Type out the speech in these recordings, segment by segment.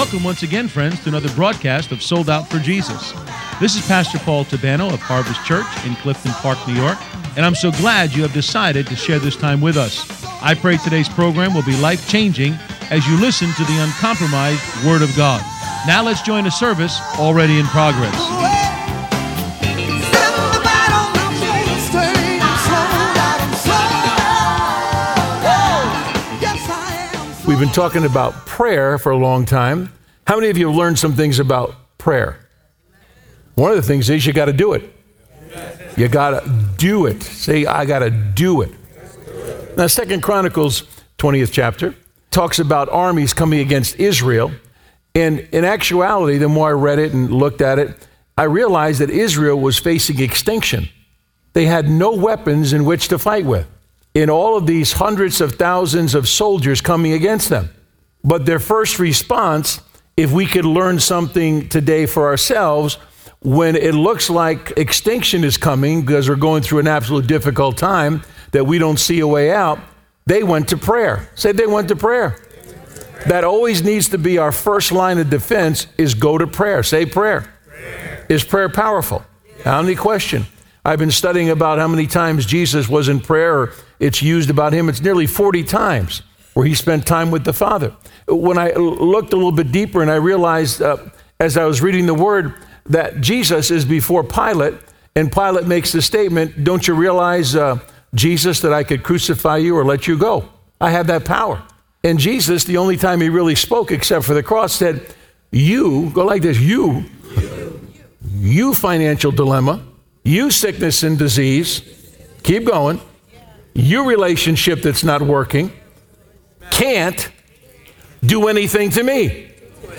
Welcome once again, friends, to another broadcast of Sold Out for Jesus. This is Pastor Paul Tabano of Harvest Church in Clifton Park, New York, and I'm so glad you have decided to share this time with us. I pray today's program will be life-changing as you listen to the uncompromised Word of God. Now let's join the service already in progress. We've been talking about prayer for a long time. How many of you have learned some things about prayer? One of the things is you got to do it. You got to do it. Say, I got to do it. Now, 2 Chronicles 20th chapter talks about armies coming against Israel. And in actuality, the more I read it and looked at it, I realized that Israel was facing extinction. They had no weapons in which to fight with in all of these hundreds of thousands of soldiers coming against them. But their first response, if we could learn something today for ourselves, when it looks like extinction is coming because we're going through an absolute difficult time that we don't see a way out, they went to prayer. Say they went to prayer. That always needs to be our first line of defense is go to prayer. Say prayer. Is prayer powerful? Now, any question? I've been studying about how many times Jesus was in prayer, or it's used about him. It's nearly 40 times where he spent time with the Father. When I looked a little bit deeper and I realized as I was reading the word that Jesus is before Pilate, and Pilate makes the statement, don't you realize, Jesus, that I could crucify you or let you go? I have that power. And Jesus, the only time he really spoke except for the cross, said, you, go like this, you financial dilemma, you sickness and disease, keep going, you relationship that's not working, can't do anything to me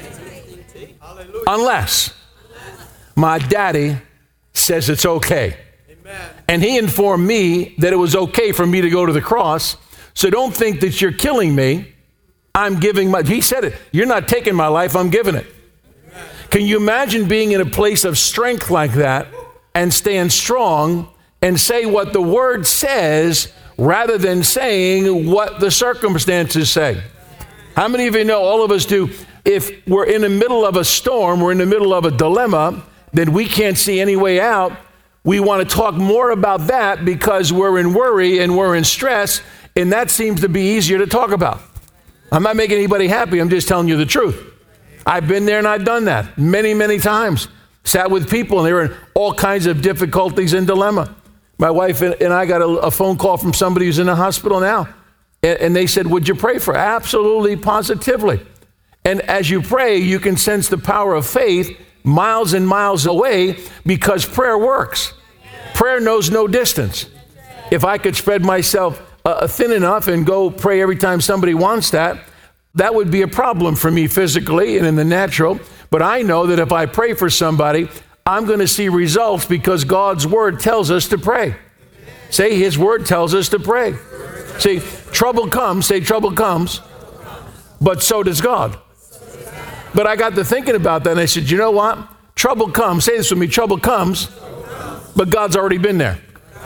unless my daddy says it's okay. And he informed me that it was okay for me to go to the cross. So don't think that you're killing me. I'm giving he said it. You're not taking my life, I'm giving it. Can you imagine being in a place of strength like that and stand strong and say what the word says rather than saying what the circumstances say? How many of you know, all of us do, if we're in the middle of a storm, we're in the middle of a dilemma, then we can't see any way out. We want to talk more about that because we're in worry and we're in stress, and that seems to be easier to talk about. I'm not making anybody happy. I'm just telling you the truth. I've been there and I've done that many, many times. Sat with people and they were in all kinds of difficulties and dilemma. My wife and I got a phone call from somebody who's in the hospital now. And they said, would you pray for her? Absolutely, positively. And as you pray, you can sense the power of faith miles and miles away because prayer works. Prayer knows no distance. If I could spread myself thin enough and go pray every time somebody wants that, that would be a problem for me physically and in the natural. But I know that if I pray for somebody, I'm going to see results because God's word tells us to pray. Say his word tells us to pray. See, trouble comes, say trouble comes, but so does God. But I got to thinking about that and I said, you know what? Trouble comes, say this with me, trouble comes, but God's already been there.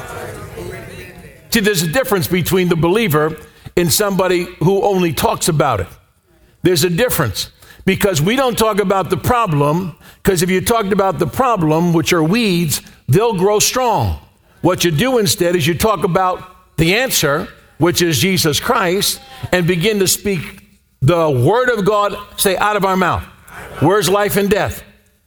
See, there's a difference between the believer and somebody who only talks about it. There's a difference because we don't talk about the problem, because if you talked about the problem, which are weeds, they'll grow strong. What you do instead is you talk about the answer, which is Jesus Christ, and begin to speak the word of God, say, out of our mouth. Where's life and death?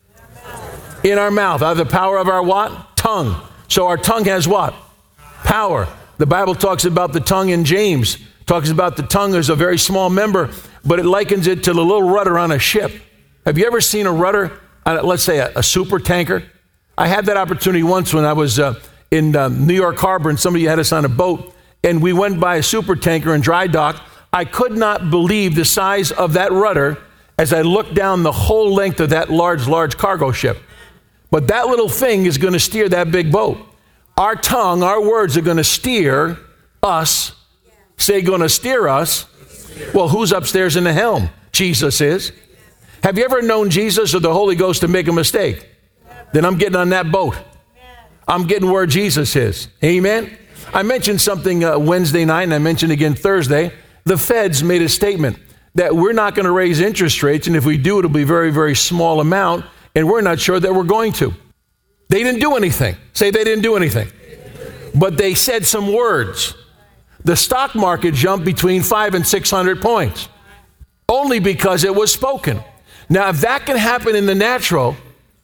In our mouth. Out of the power of our what? Tongue. So our tongue has what? Power. The Bible talks about the tongue in James. Talks about the tongue as a very small member, but it likens it to the little rudder on a ship. Have you ever seen a rudder on, let's say, a super tanker? I had that opportunity once when I was in New York Harbor and somebody had us on a boat and we went by a super tanker in dry dock. I could not believe the size of that rudder as I looked down the whole length of that large cargo ship. But that little thing is going to steer that big boat. Our tongue, our words are going to steer us. Say, going to steer us. Well, who's upstairs in the helm? Jesus is. Have you ever known Jesus or the Holy Ghost to make a mistake? Then I'm getting on that boat. I'm getting where Jesus is. Amen? I mentioned something Wednesday night, and I mentioned again Thursday. The feds made a statement. that we're not going to raise interest rates, and if we do, it'll be a very, very small amount, and we're not sure that we're going to. They didn't do anything. Say they didn't do anything. But they said some words. The stock market jumped between 500 and 600 points, only because it was spoken. Now, if that can happen in the natural,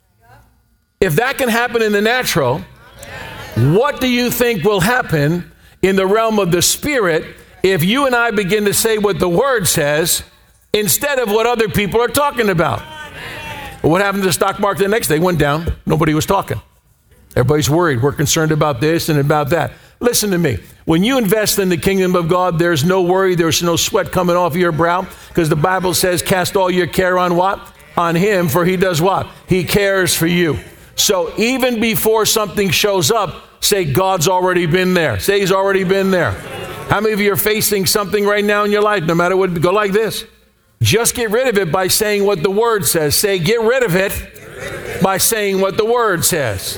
what do you think will happen in the realm of the Spirit if you and I begin to say what the Word says instead of what other people are talking about? Well, what happened to the stock market the next day? It went down. Nobody was talking. Everybody's worried. We're concerned about this and about that. Listen to me. When you invest in the kingdom of God, there's no worry. There's no sweat coming off your brow, because the Bible says, cast all your care on what? On Him, for He does what? He cares for you. So even before something shows up, say, God's already been there. Say He's already been there. How many of you are facing something right now in your life? No matter what, go like this. Just get rid of it by saying what the Word says. Say, get rid of it by saying what the Word says.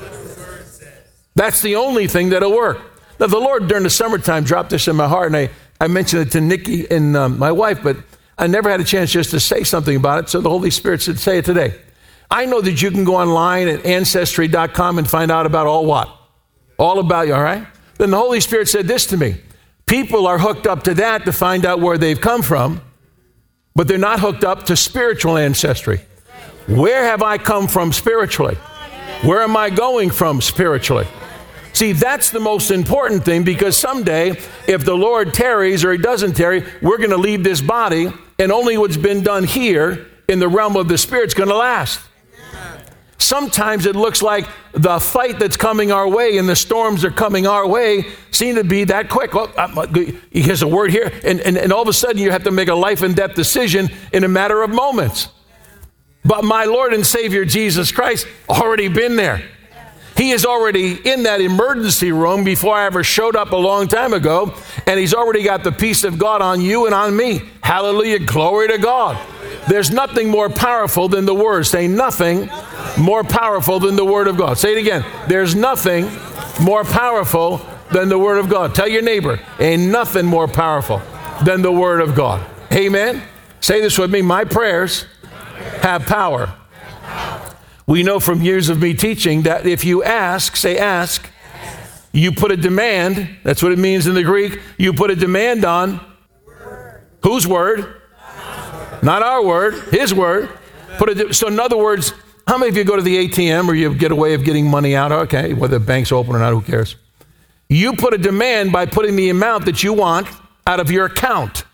That's the only thing that'll work. Now, the Lord during the summertime dropped this in my heart, and I mentioned it to Nikki and my wife, but I never had a chance just to say something about it, so the Holy Spirit said, say it today. I know that you can go online at Ancestry.com and find out about all what? All about you, all right? Then the Holy Spirit said this to me. People are hooked up to that to find out where they've come from, but they're not hooked up to spiritual ancestry. Where have I come from spiritually? Where am I going from spiritually? See, that's the most important thing, because someday, if the Lord tarries or He doesn't tarry, we're going to leave this body, and only what's been done here in the realm of the Spirit is going to last. Sometimes it looks like the fight that's coming our way and the storms that are coming our way seem to be that quick. Well, here's a word here, and all of a sudden you have to make a life and death decision in a matter of moments. But my Lord and Savior Jesus Christ already been there. He is already in that emergency room before I ever showed up a long time ago, and He's already got the peace of God on you and on me. Hallelujah, glory to God. There's nothing more powerful than the Word. Say nothing more powerful than the Word of God. Say it again. There's nothing more powerful than the Word of God. Tell your neighbor, ain't nothing more powerful than the Word of God. Amen? Say this with me. My prayers have power. We know from years of me teaching that if you ask, say ask, you put a demand, that's what it means in the Greek, you put a demand on whose word? Not our word, His word. So in other words, how many of you go to the ATM or you get a way of getting money out? Okay, whether the bank's open or not, who cares? You put a demand by putting the amount that you want out of your account.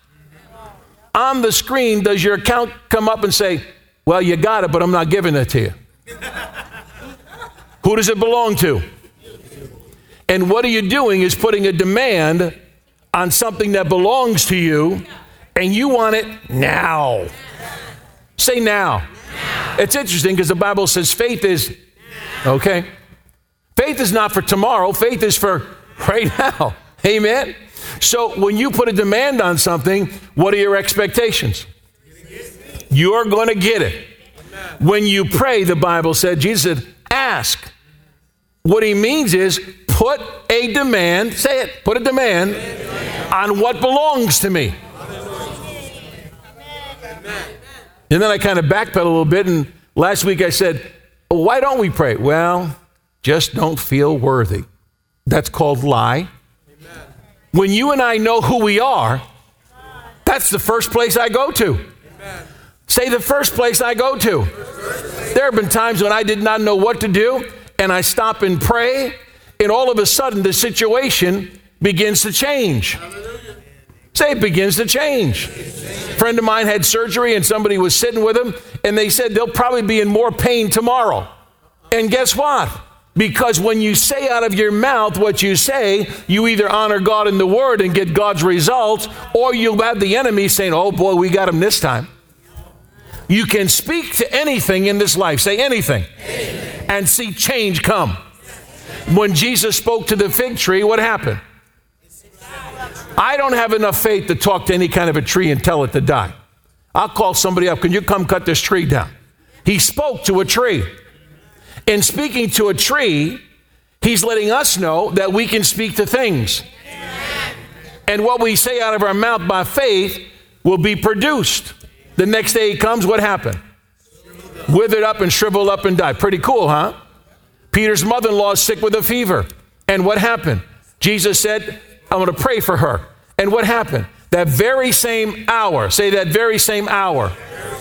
On the screen, does your account come up and say, well, you got it, but I'm not giving it to you? Who does it belong to? And what are you doing is putting a demand on something that belongs to you, and you want it now. Say now. It's interesting because the Bible says faith is, okay? Faith is not for tomorrow. Faith is for right now. Amen? So when you put a demand on something, what are your expectations? You're going to get it. When you pray, the Bible said, Jesus said, ask. What He means is put a demand, say it, put a demand on what belongs to me. And then I kind of backpedaled a little bit, and last week I said, why don't we pray? Well, just don't feel worthy. That's called lie. When you and I know who we are, that's the first place I go to. Say the first place I go to. There have been times when I did not know what to do, and I stop and pray, and all of a sudden the situation begins to change. Say it begins to change. A friend of mine had surgery, and somebody was sitting with him, and they said they'll probably be in more pain tomorrow. And guess what? Because when you say out of your mouth what you say, you either honor God in the Word and get God's results, or you'll have the enemy saying, oh boy, we got him this time. You can speak to anything in this life. Say anything. Amen. And see change come. When Jesus spoke to the fig tree, what happened? I don't have enough faith to talk to any kind of a tree and tell it to die. I'll call somebody up. Can you come cut this tree down? He spoke to a tree. In speaking to a tree, He's letting us know that we can speak to things. And what we say out of our mouth by faith, will be produced. The next day he comes, what happened? Withered up and shriveled up and died. Pretty cool, huh? Peter's mother-in-law is sick with a fever. And what happened? Jesus said, I'm going to pray for her. And what happened? That very same hour, say that very same hour,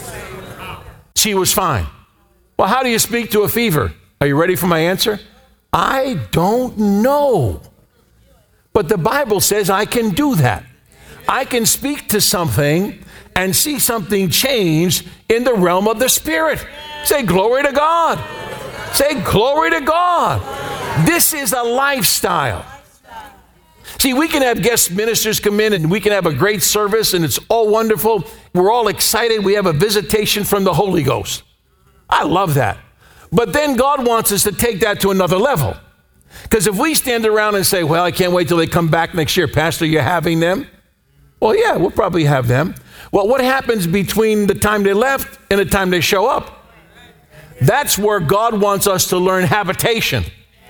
she was fine. Well, how do you speak to a fever? Are you ready for my answer? I don't know. But the Bible says I can do that. I can speak to something and see something change in the realm of the Spirit. Say glory to God. Say glory to God. This is a lifestyle. See, we can have guest ministers come in and we can have a great service and it's all wonderful. We're all excited. We have a visitation from the Holy Ghost. I love that. But then God wants us to take that to another level. Because if we stand around and say, well, I can't wait till they come back next year. Pastor, you're having them? Well, yeah, we'll probably have them. Well, what happens between the time they left and the time they show up? That's where God wants us to learn habitation.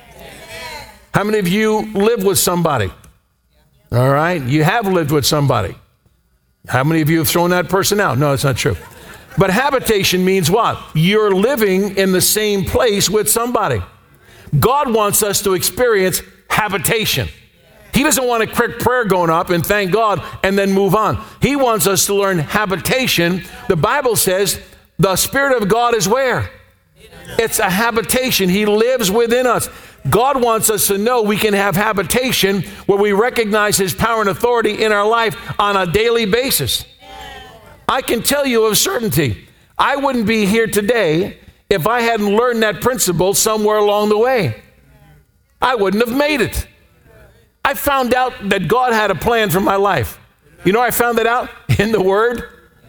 How many of you live with somebody? All right, you have lived with somebody. How many of you have thrown that person out? No, it's not true. But habitation means what? You're living in the same place with somebody. God wants us to experience habitation. He doesn't want a quick prayer going up and thank God and then move on. He wants us to learn habitation. The Bible says the Spirit of God is where? It's a habitation. He lives within us. God wants us to know we can have habitation where we recognize His power and authority in our life on a daily basis. I can tell you of certainty, I wouldn't be here today if I hadn't learned that principle somewhere along the way. I wouldn't have made it. I found out that God had a plan for my life. You know, I found that out in the Word.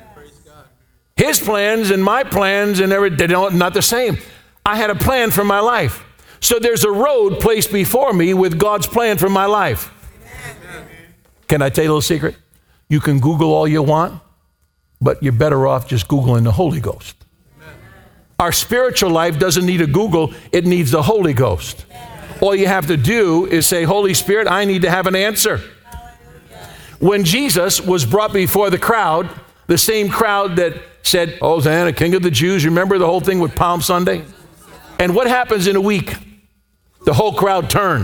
His plans and my plans and everything, they're not the same. I had a plan for my life. So there's a road placed before me with God's plan for my life. Can I tell you a little secret? You can Google all you want, but you're better off just Googling the Holy Ghost. Our spiritual life doesn't need a Google, it needs the Holy Ghost. All you have to do is say, Holy Spirit, I need to have an answer. When Jesus was brought before the crowd, the same crowd that said, Hosanna, King of the Jews, remember the whole thing with Palm Sunday? And what happens in a week? The whole crowd turned.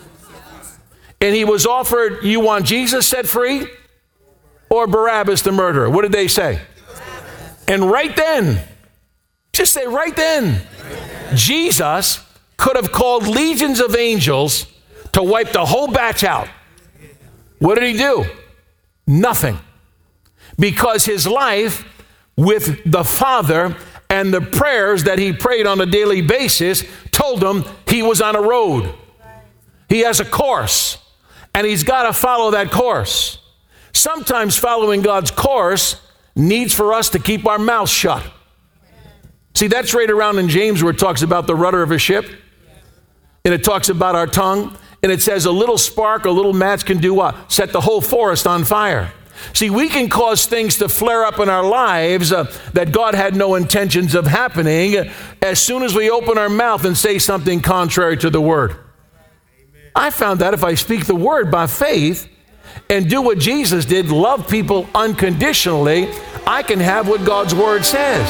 And he was offered, you want Jesus set free or Barabbas the murderer? What did they say? And right then, just say right then, Jesus could have called legions of angels to wipe the whole batch out. What did he do? Nothing. Because his life with the Father and the prayers that he prayed on a daily basis told him he was on a road. He has a course, and he's got to follow that course. Sometimes following God's course needs for us to keep our mouths shut. See, that's right around in James where it talks about the rudder of a ship, and it talks about our tongue, and it says a little spark, a little match can do what? Set the whole forest on fire. See, we can cause things to flare up in our lives that God had no intentions of happening as soon as we open our mouth and say something contrary to the Word. Amen. I found that if I speak the Word by faith and do what Jesus did, love people unconditionally, I can have what God's Word says.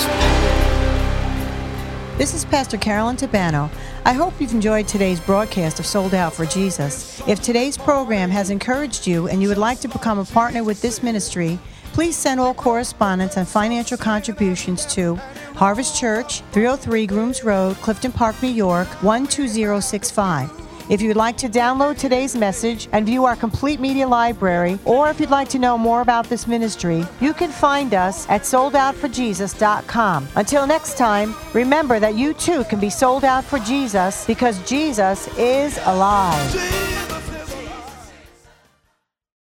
This is Pastor Carolyn Tabano. I hope you've enjoyed today's broadcast of Sold Out for Jesus. If today's program has encouraged you and you would like to become a partner with this ministry, please send all correspondence and financial contributions to Harvest Church, 303 Grooms Road, Clifton Park, New York, 12065. If you'd like to download today's message and view our complete media library, or if you'd like to know more about this ministry, you can find us at soldoutforjesus.com. Until next time, remember that you too can be sold out for Jesus because Jesus is alive.